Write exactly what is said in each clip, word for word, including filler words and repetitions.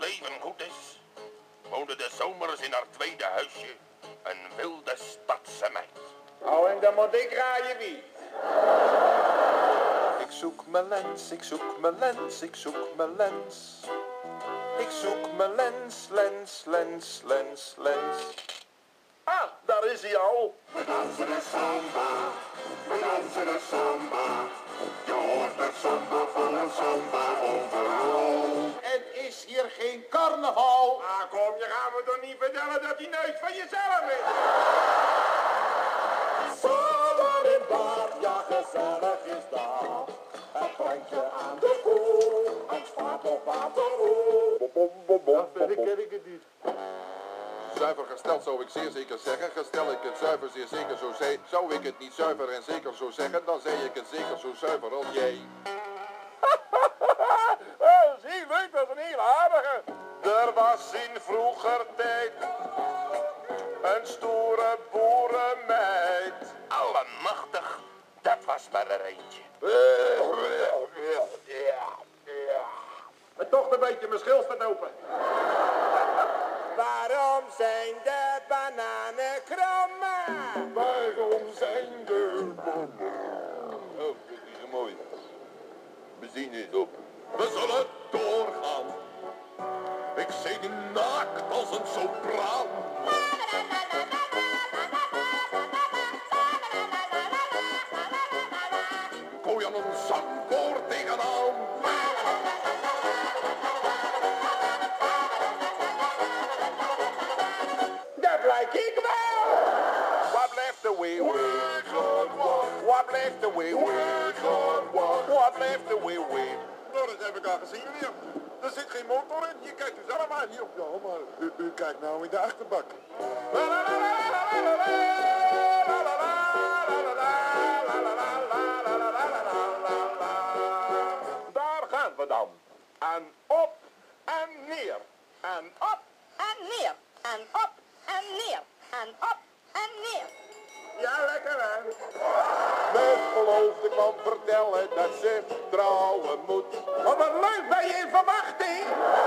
leven goed is, woonde de zomers in haar tweede huisje een wilde stadse meid. Oh, en dan moet ik raaien wie. Ik zoek mijn lens, ik zoek mijn lens, ik zoek mijn lens. Ik zoek mijn lens, lens, lens, lens, lens. Ah, daar is hij al. We dansen een samba, we dansen een samba. Je hoort het samba van een samba overal. En is hier geen carnaval? Ah, kom, je gaat me toch niet vertellen dat die neus van jezelf is? Samba in bad, ja gezellig is dat. Het prankje aan de koel, het vaart op waterrol. Dat vind ik, ken ik het niet. Zuiver gesteld zou ik zeer zeker zeggen. Gestel ik het zuiver zeer zeker zo zei, zou ik het niet zuiver en zeker zo zeggen, dan zei ik het zeker zo zuiver als jij. Oh, zie, leuk, dat is een heel aardige. Er was in vroeger tijd een stoere boerenmeid. Allemachtig, dat was maar er eentje. En toch een beetje mijn schil staat open. Waarom zijn de bananen krom? Waarom zijn de mannen? Oh, dit is een mooi. Benzine is op. We zullen doorgaan. Ik zing naakt als een sopraan. Gooi aan een zangkoor tegenaan. Dat lijk ik wel. Wat blijft de wee wee? Wat blijft de wee wee? Wat blijft de wee wee? Nou, dat heb ik al gezien hier. Er zit geen motor in. Je kijkt u zelf aan hier. Ja, maar u, u kijkt nou in de achterbak. Daar gaan we dan. En op en neer. En op. En neer, en op, en neer, en op, en neer. Ja, lekker hè. Mijn verloofde kwam vertellen dat ze trouwen moet. Oh, wat leuk, ben je in verwachting?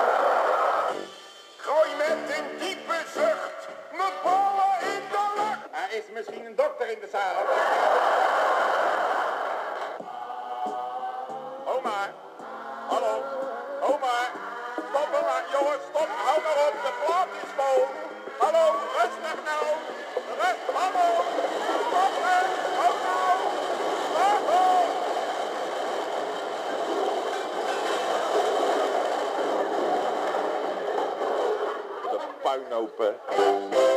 Gooi met een diepe zucht mijn bollen in de lucht. Er is misschien een dokter in de zaal. Oma, hallo, oma, stop er maar, jongens, stop, hou maar op, de plaat is vol. Hallo, rustig nou, rust, hallo, stop er, hou nou, stop er. De puinhopen.